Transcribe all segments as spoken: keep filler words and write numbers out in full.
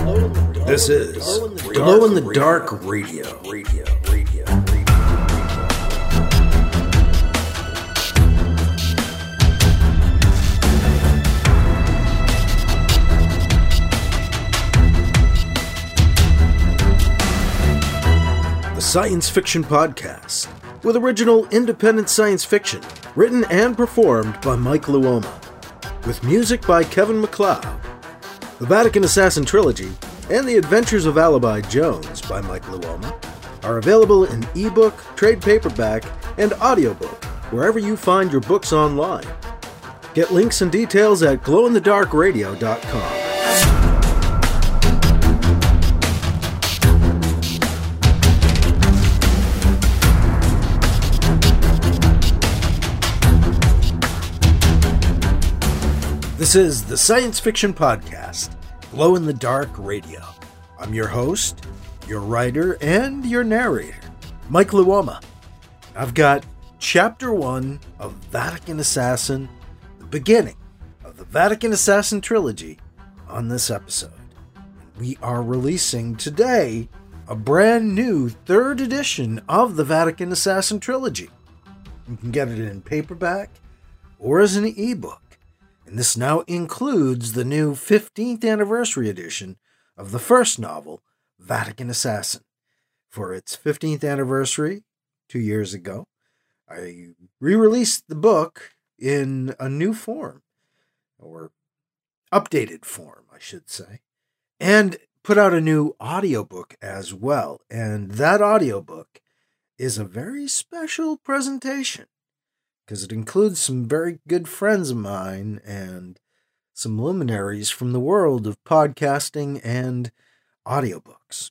This is Glow in the Dark Radio. Radio, radio, radio. The Science Fiction Podcast, with original independent science fiction, written and performed by Mike Luoma, with music by Kevin MacLeod. The Vatican Assassin Trilogy and The Adventures of Alibi Jones by Mike Luoma are available in ebook, trade paperback, and audiobook wherever you find your books online. Get links and details at glow in the dark radio dot com. This is the Science Fiction Podcast, Glow in the Dark Radio. I'm your host, your writer, and your narrator, Mike Luoma. I've got Chapter one of Vatican Assassin, the beginning of the Vatican Assassin Trilogy, on this episode. We are releasing today a brand new third edition of the Vatican Assassin Trilogy. You can get it in paperback or as an ebook. And this now includes the new fifteenth anniversary edition of the first novel, Vatican Assassin. For its fifteenth anniversary, two years ago, I re-released the book in a new form, or updated form, I should say, and put out a new audiobook as well. And that audiobook is a very special presentation, because it includes some very good friends of mine and some luminaries from the world of podcasting and audiobooks.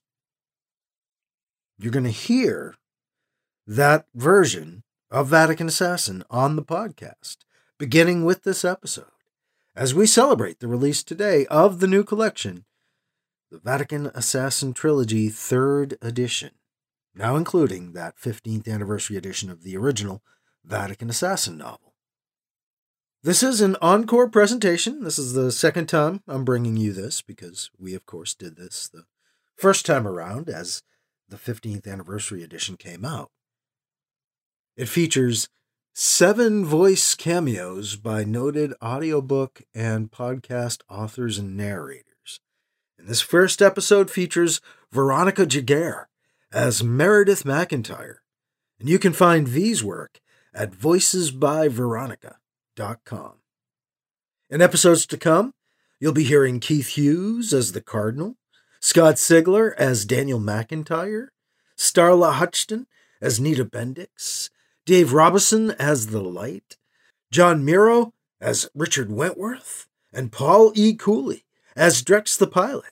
You're going to hear that version of Vatican Assassin on the podcast, beginning with this episode, as we celebrate the release today of the new collection, the Vatican Assassin Trilogy third edition, now including that fifteenth anniversary edition of the original Vatican Assassin novel. This is an encore presentation. This is the second time I'm bringing you this, because we, of course, did this the first time around as the fifteenth anniversary edition came out. It features seven voice cameos by noted audiobook and podcast authors and narrators. And this first episode features Veronica Giguere as Meredith McIntyre. And you can find V's work at voices by veronica dot com. In episodes to come, you'll be hearing Keith Hughes as the Cardinal, Scott Sigler as Daniel McIntyre, Starla Hutchton as Nita Bendix, Dave Robison as the Light, John Miro as Richard Wentworth, and Paul E. Cooley as Drex the Pilot.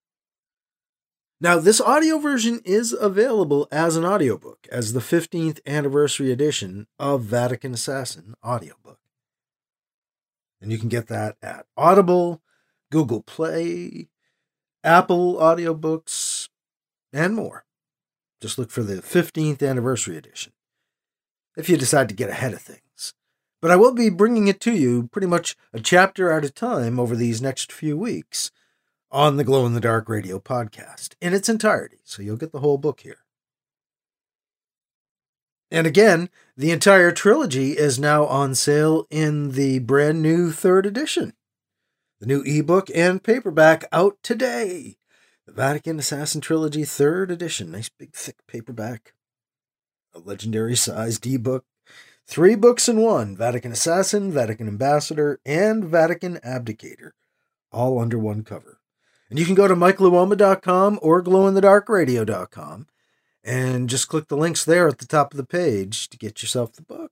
Now, this audio version is available as an audiobook, as the fifteenth anniversary edition of Vatican Assassin audiobook. And you can get that at Audible, Google Play, Apple Audiobooks, and more. Just look for the fifteenth anniversary edition, if you decide to get ahead of things. But I will be bringing it to you pretty much a chapter at a time over these next few weeks, on the Glow in the Dark Radio podcast in its entirety, so you'll get the whole book here. And again, the entire trilogy is now on sale in the brand new third edition. The new ebook and paperback out today. The Vatican Assassin Trilogy third edition. Nice big thick paperback. A legendary sized ebook. Three books in one. Vatican Assassin, Vatican Ambassador, and Vatican Abdicator. All under one cover. And you can go to mike luoma dot com or glow in the dark radio dot com and just click the links there at the top of the page to get yourself the book.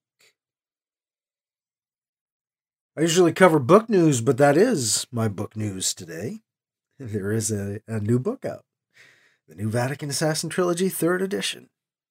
I usually cover book news, but that is my book news today. There is a, a new book out. The new Vatican Assassin Trilogy third edition.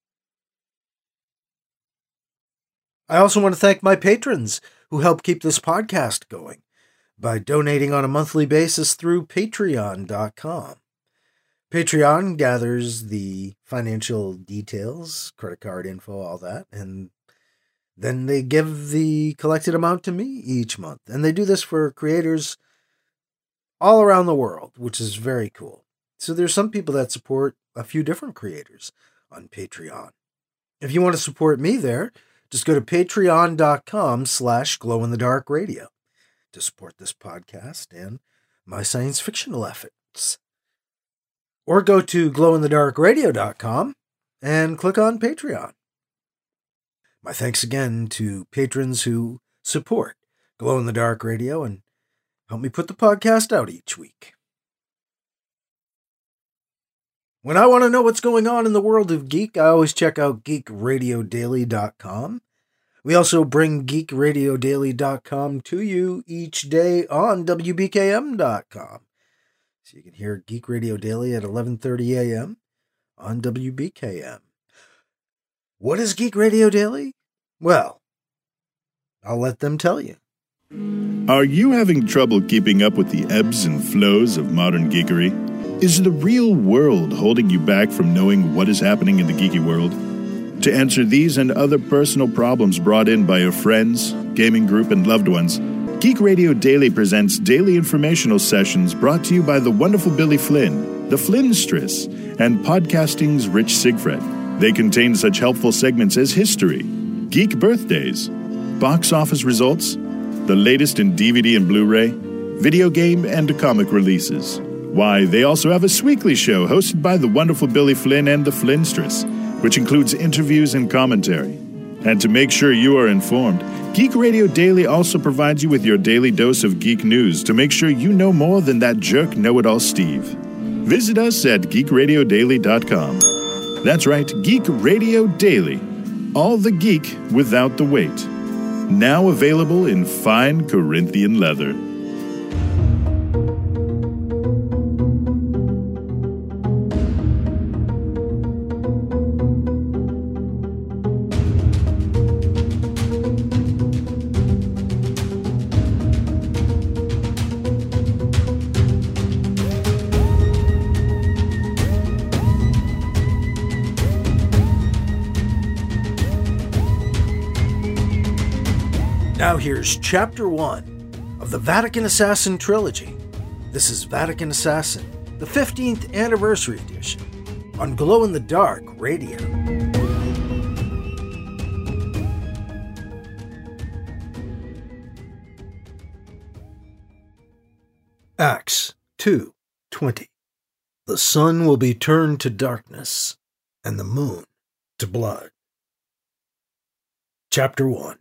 I also want to thank my patrons who help keep this podcast going by donating on a monthly basis through patreon dot com. Patreon gathers the financial details, credit card info, all that, and then they give the collected amount to me each month. And they do this for creators all around the world, which is very cool. So there's some people that support a few different creators on Patreon. If you want to support me there, just go to patreon.com slash glow-in-the-dark-radio to support this podcast and my science fictional efforts. Or go to glow in the dark radio dot com and click on Patreon. My thanks again to patrons who support Glow in the Dark Radio and help me put the podcast out each week. When I want to know what's going on in the world of geek, I always check out geek radio daily dot com. We also bring geek radio daily dot com to you each day on W B K M dot com. So you can hear Geek Radio Daily at eleven thirty a.m. on W B K M. What is Geek Radio Daily? Well, I'll let them tell you. Are you having trouble keeping up with the ebbs and flows of modern geekery? Is the real world holding you back from knowing what is happening in the geeky world? To answer these and other personal problems brought in by your friends, gaming group, and loved ones, Geek Radio Daily presents daily informational sessions brought to you by the wonderful Billy Flynn, the Flynnstress, and podcasting's Rich Sigfred. They contain such helpful segments as history, geek birthdays, box office results, the latest in D V D and Blu-ray, video game and comic releases. Why, they also have a Sweekly show hosted by the wonderful Billy Flynn and the Flynnstress, which includes interviews and commentary. And to make sure you are informed, Geek Radio Daily also provides you with your daily dose of geek news to make sure you know more than that jerk know-it-all Steve. Visit us at geek radio daily dot com. That's right, Geek Radio Daily. All the geek without the weight. Now available in fine Corinthian leather. Now here's Chapter one of the Vatican Assassin Trilogy. This is Vatican Assassin, the fifteenth Anniversary Edition, on Glow in the Dark Radio. Acts two twenty. The sun will be turned to darkness, and the moon to blood. Chapter one.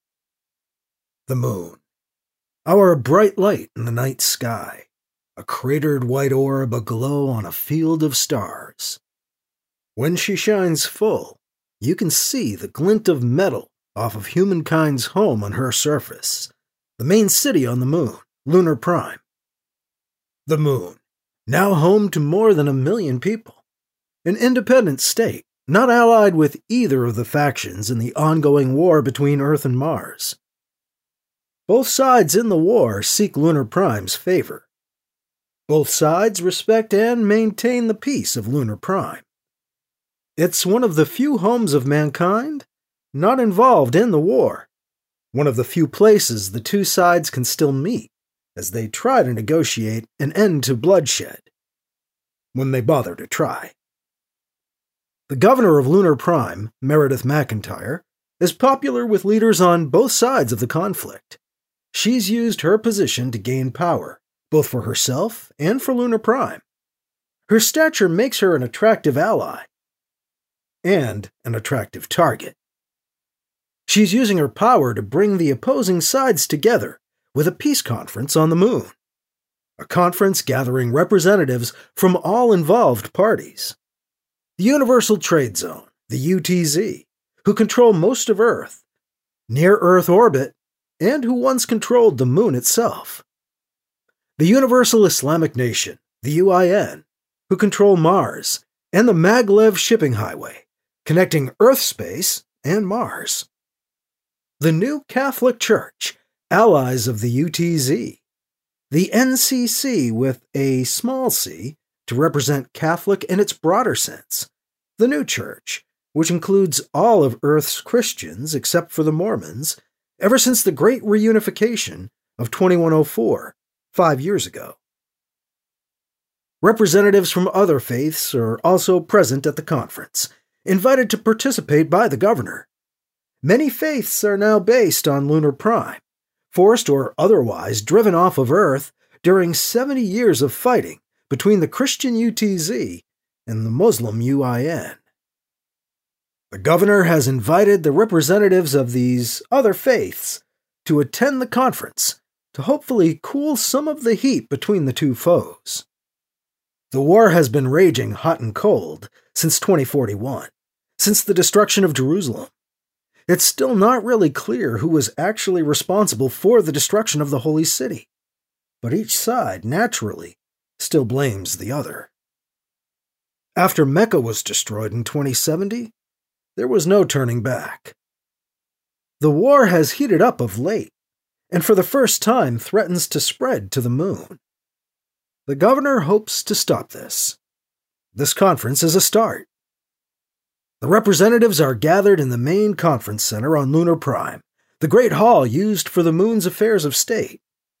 The moon. Our bright light in the night sky, a cratered white orb aglow on a field of stars. When she shines full, you can see the glint of metal off of humankind's home on her surface, the main city on the moon, Lunar Prime. The moon, now home to more than a million people, an independent state, not allied with either of the factions in the ongoing war between Earth and Mars. Both sides in the war seek Lunar Prime's favor. Both sides respect and maintain the peace of Lunar Prime. It's one of the few homes of mankind not involved in the war, one of the few places the two sides can still meet as they try to negotiate an end to bloodshed, when they bother to try. The governor of Lunar Prime, Meredith McIntyre, is popular with leaders on both sides of the conflict. She's used her position to gain power, both for herself and for Lunar Prime. Her stature makes her an attractive ally, and an attractive target. She's using her power to bring the opposing sides together with a peace conference on the moon, a conference gathering representatives from all involved parties. The Universal Trade Zone, the U T Z, who control most of Earth, near-Earth orbit, and who once controlled the moon itself. The Universal Islamic Nation, the U I N, who control Mars, and the Maglev Shipping Highway, connecting Earth space and Mars. The New Catholic Church, allies of the U T Z. The N C C with a small c to represent Catholic in its broader sense. The New Church, which includes all of Earth's Christians except for the Mormons, ever since the Great Reunification of twenty-one oh four, five years ago. Representatives from other faiths are also present at the conference, invited to participate by the governor. Many faiths are now based on Lunar Prime, forced or otherwise driven off of Earth during seventy years of fighting between the Christian U T Z and the Muslim U I N. The governor has invited the representatives of these other faiths to attend the conference to hopefully cool some of the heat between the two foes. The war has been raging hot and cold since twenty forty-one, since the destruction of Jerusalem. It's still not really clear who was actually responsible for the destruction of the Holy City, but each side, naturally, still blames the other. After Mecca was destroyed in twenty seventy, there was no turning back. The war has heated up of late, and for the first time threatens to spread to the moon. The governor hopes to stop this. This conference is a start. The representatives are gathered in the main conference center on Lunar Prime, the great hall used for the moon's affairs of state.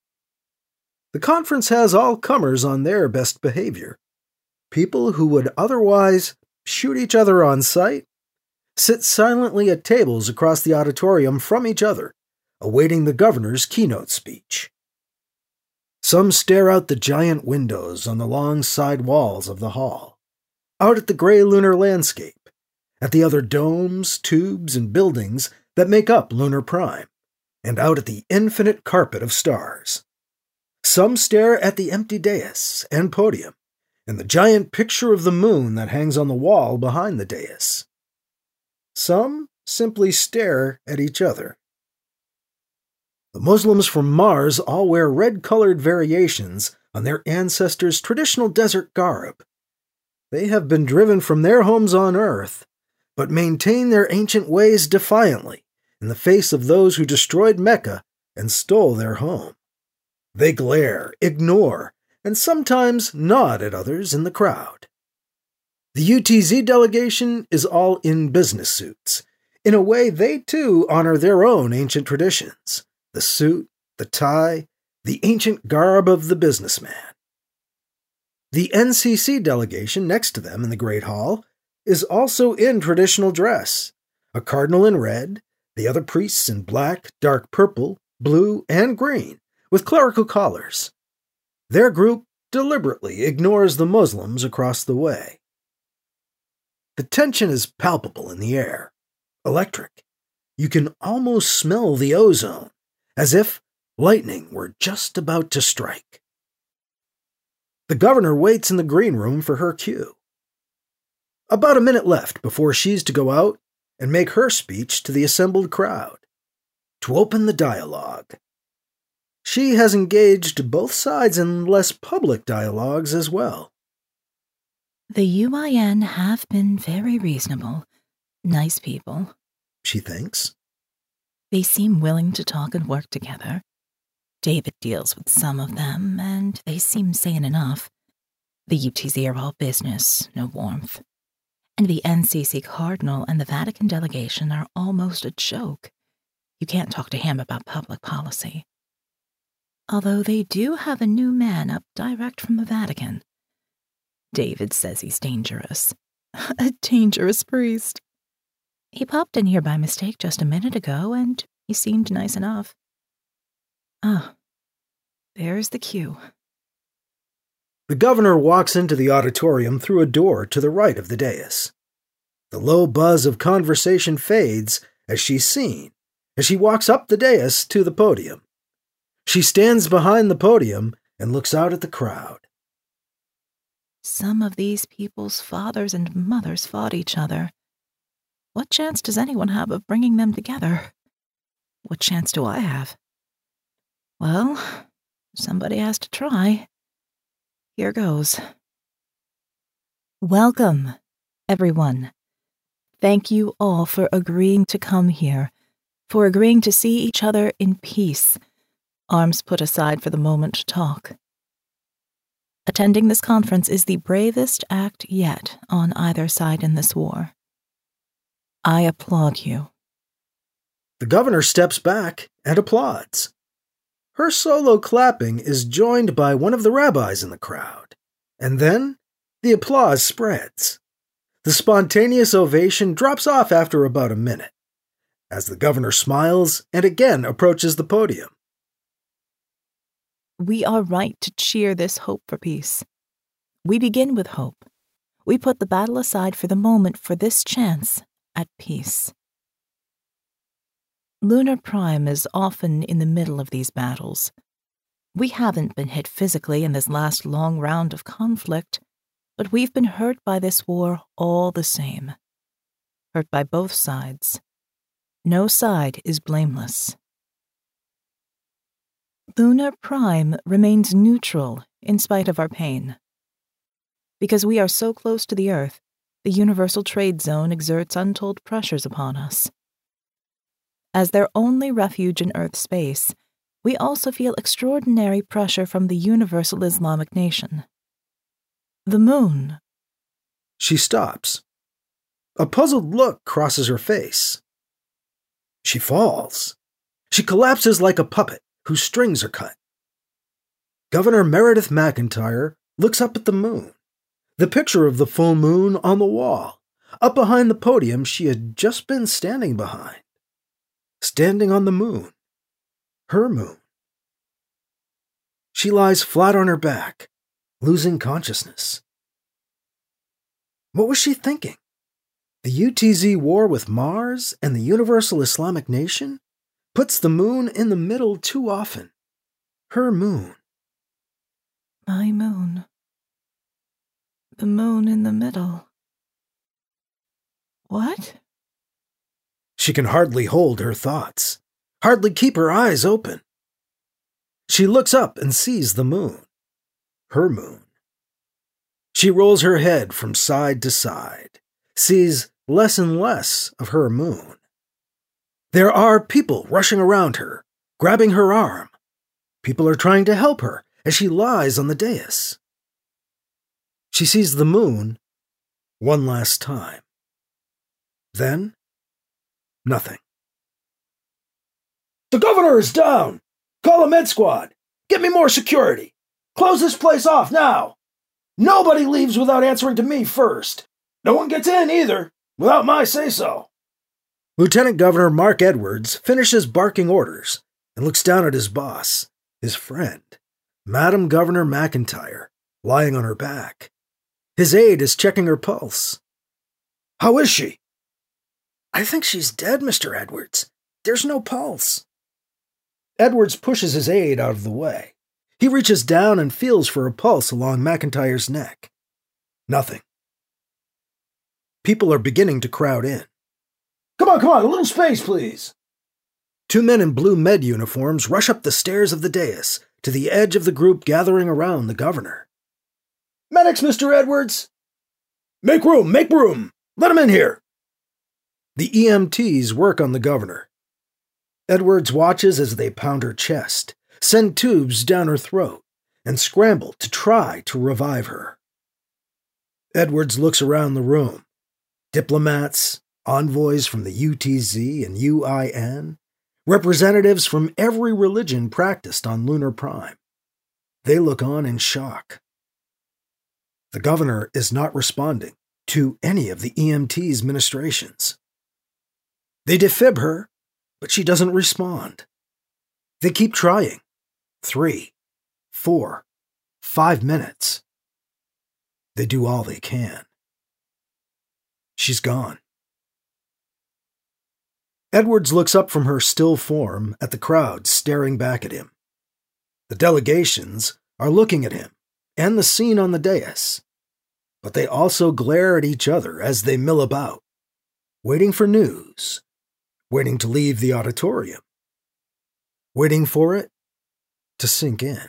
The conference has all comers on their best behavior. People who would otherwise shoot each other on sight sit silently at tables across the auditorium from each other, awaiting the governor's keynote speech. Some stare out the giant windows on the long side walls of the hall, out at the gray lunar landscape, at the other domes, tubes, and buildings that make up Lunar Prime, and out at the infinite carpet of stars. Some stare at the empty dais and podium, and the giant picture of the moon that hangs on the wall behind the dais. Some simply stare at each other. The Muslims from Mars all wear red-colored variations on their ancestors' traditional desert garb. They have been driven from their homes on Earth, but maintain their ancient ways defiantly in the face of those who destroyed Mecca and stole their home. They glare, ignore, and sometimes nod at others in the crowd. The U T Z delegation is all in business suits. In a way, they too honor their own ancient traditions. The suit, the tie, the ancient garb of the businessman. The N C C delegation next to them in the Great Hall is also in traditional dress, a cardinal in red, the other priests in black, dark purple, blue, and green, with clerical collars. Their group deliberately ignores the Muslims across the way. The tension is palpable in the air, electric. You can almost smell the ozone, as if lightning were just about to strike. The governor waits in the green room for her cue. About a minute left before she's to go out and make her speech to the assembled crowd, to open the dialogue. She has engaged both sides in less public dialogues as well. The U I N have been very reasonable, nice people, she thinks. They seem willing to talk and work together. David deals with some of them, and they seem sane enough. The U T Z are all business, no warmth. And the N C C Cardinal and the Vatican delegation are almost a joke. You can't talk to him about public policy. Although they do have a new man up direct from the Vatican. David says he's dangerous. A dangerous priest. He popped in here by mistake just a minute ago, and he seemed nice enough. Ah, there's the cue. The governor walks into the auditorium through a door to the right of the dais. The low buzz of conversation fades as she's seen, as she walks up the dais to the podium. She stands behind the podium and looks out at the crowd. Some of these people's fathers and mothers fought each other. What chance does anyone have of bringing them together? What chance do I have? Well, somebody has to try. Here goes. Welcome, everyone. Thank you all for agreeing to come here, for agreeing to see each other in peace, arms put aside for the moment to talk. Attending this conference is the bravest act yet on either side in this war. I applaud you. The governor steps back and applauds. Her solo clapping is joined by one of the rabbis in the crowd, And then the applause spreads. The spontaneous ovation drops off after about a minute, as the governor smiles and again approaches the podium. We are right to cheer this hope for peace. We begin with hope. We put the battle aside for the moment for this chance at peace. Lunar Prime is often in the middle of these battles. We haven't been hit physically in this last long round of conflict, but we've been hurt by this war all the same. Hurt by both sides. No side is blameless. Lunar Prime remains neutral in spite of our pain. Because we are so close to the Earth, the Universal Trade Zone exerts untold pressures upon us. As their only refuge in Earth space, we also feel extraordinary pressure from the Universal Islamic Nation. The moon. She stops. A puzzled look crosses her face. She falls. She collapses like a puppet whose strings are cut. Governor Meredith McIntyre looks up at the moon, the picture of the full moon on the wall, up behind the podium she had just been standing behind. Standing on the moon. Her moon. She lies flat on her back, losing consciousness. What was she thinking? The U T Z war with Mars and the Universal Islamic Nation puts the moon in the middle too often. Her moon. My moon. The moon in the middle. What? She can hardly hold her thoughts, hardly keep her eyes open. She looks up and sees the moon. Her moon. She rolls her head from side to side, sees less and less of her moon. There are people rushing around her, grabbing her arm. People are trying to help her as she lies on the dais. She sees the moon one last time. Then, nothing. The governor is down! Call a med squad! Get me more security! Close this place off now! Nobody leaves without answering to me first. No one gets in either, without my say-so. Lieutenant Governor Mark Edwards finishes barking orders and looks down at his boss, his friend, Madam Governor McIntyre, lying on her back. His aide is checking her pulse. How is she? I think she's dead, Mister Edwards. There's no pulse. Edwards pushes his aide out of the way. He reaches down and feels for a pulse along McIntyre's neck. Nothing. People are beginning to crowd in. Come on, come on, a little space, please. Two men in blue med uniforms rush up the stairs of the dais to the edge of the group gathering around the governor. Medics, Mister Edwards! Make room, make room! Let him in here! The E M Ts work on the governor. Edwards watches as they pound her chest, send tubes down her throat, and scramble to try to revive her. Edwards looks around the room. Diplomats, envoys from the U T Z and U I N, representatives from every religion practiced on Lunar Prime. They look on in shock. The governor is not responding to any of the E M T's ministrations. They defib her, but she doesn't respond. They keep trying. Three, four, five minutes. They do all they can. She's gone. Edwards looks up from her still form at the crowd staring back at him. The delegations are looking at him and the scene on the dais, but they also glare at each other as they mill about, waiting for news, waiting to leave the auditorium, waiting for it to sink in.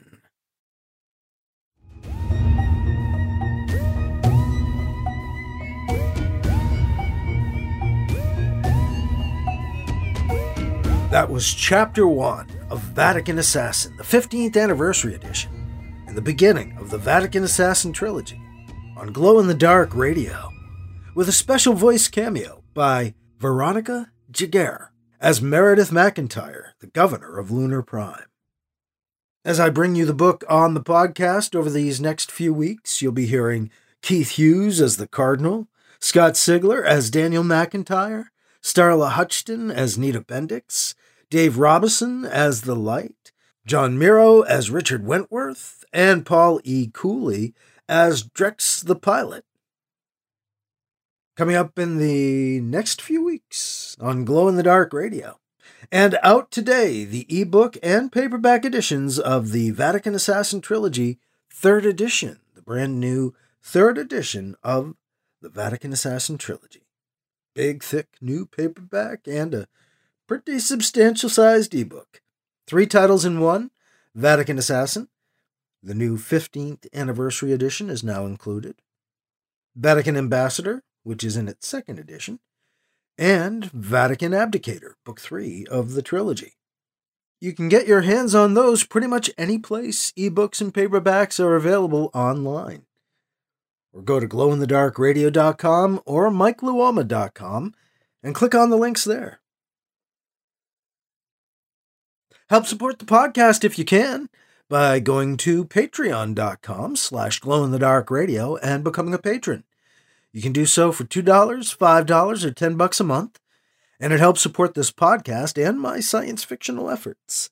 That was Chapter one of Vatican Assassin, the fifteenth Anniversary Edition, and the beginning of the Vatican Assassin Trilogy on Glow in the Dark Radio, with a special voice cameo by Veronica Giguere as Meredith McIntyre, the governor of Lunar Prime. As I bring you the book on the podcast over these next few weeks, you'll be hearing Keith Hughes as the Cardinal, Scott Sigler as Daniel McIntyre, Starla Hutchton as Nita Bendix, Dave Robison as the Light, John Miro as Richard Wentworth, and Paul E. Cooley as Drex the Pilot. Coming up in the next few weeks on Glow in the Dark Radio. And out today, the ebook and paperback editions of the Vatican Assassin Trilogy, third edition, the brand new third edition of the Vatican Assassin Trilogy. Big, thick, new paperback and a pretty substantial-sized ebook. Three titles in one, Vatican Assassin. The new fifteenth anniversary edition is now included. Vatican Ambassador, which is in its second edition. And Vatican Abdicator, Book three of the trilogy. You can get your hands on those pretty much any place ebooks and paperbacks are available online. Or go to glow in the dark radio dot com or mike luoma dot com and click on the links there. Help support the podcast if you can by going to patreon.com slash glowinthedarkradio and becoming a patron. You can do so for two dollars, five dollars, or ten bucks a month, and it helps support this podcast and my science fictional efforts.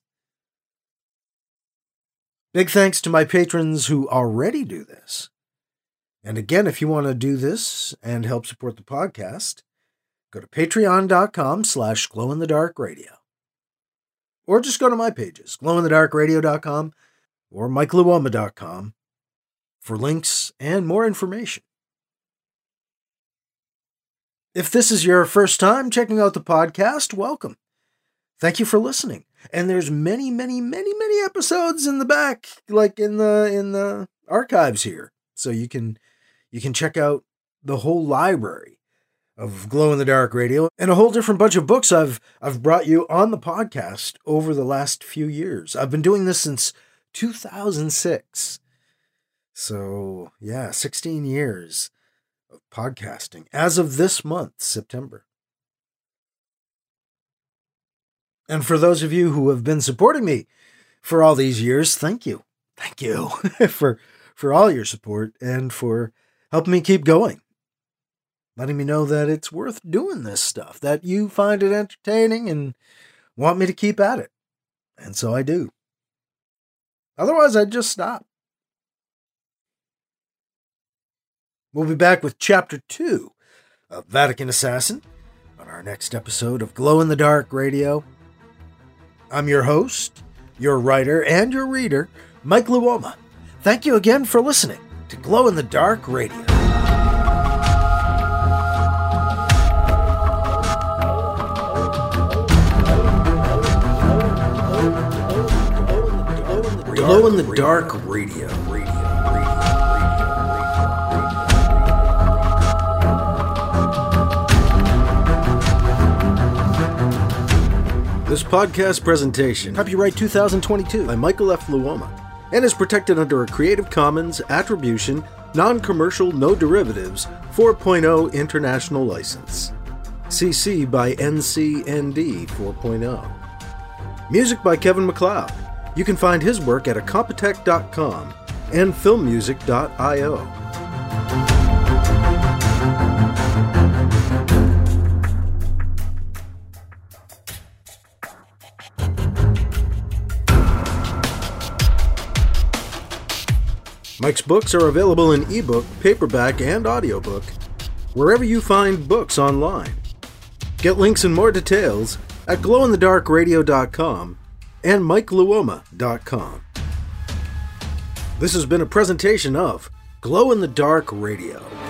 Big thanks to my patrons who already do this. And again, if you want to do this and help support the podcast, go to patreon.com slash glowinthedarkradio. Or just go to my pages, glow in the dark radio dot com or mike luoma dot com, for links and more information. If this is your first time checking out the podcast, welcome. Thank you for listening. And there's many, many, many, many episodes in the back, like in the in the archives here. So you can you can check out the whole library of Glow in the Dark Radio and a whole different bunch of books I've I've brought you on the podcast over the last few years. I've been doing this since two thousand six. So, yeah, sixteen years of podcasting as of this month, September. And for those of you who have been supporting me for all these years, thank you. Thank you for for all your support and for helping me keep going. Letting me know that it's worth doing this stuff, that you find it entertaining and want me to keep at it. And so I do. Otherwise, I'd just stop. We'll be back with Chapter two of Vatican Assassin on our next episode of Glow in the Dark Radio. I'm your host, your writer, and your reader, Mike Luoma. Thank you again for listening to Glow in the Dark Radio. Glow in the Dark Radio. Radio. This podcast presentation, copyright two thousand twenty-two by Michael F. Luoma, and is protected under a Creative Commons Attribution, Non-Commercial, No Derivatives four point oh International License. C C by N C N D four point oh. Music by Kevin MacLeod. You can find his work at incompetech dot com and film music dot io. Mike's books are available in ebook, paperback, and audiobook, wherever you find books online. Get links and more details at glow in the dark radio dot com and mike luoma dot com. This has been a presentation of Glow in the Dark Radio.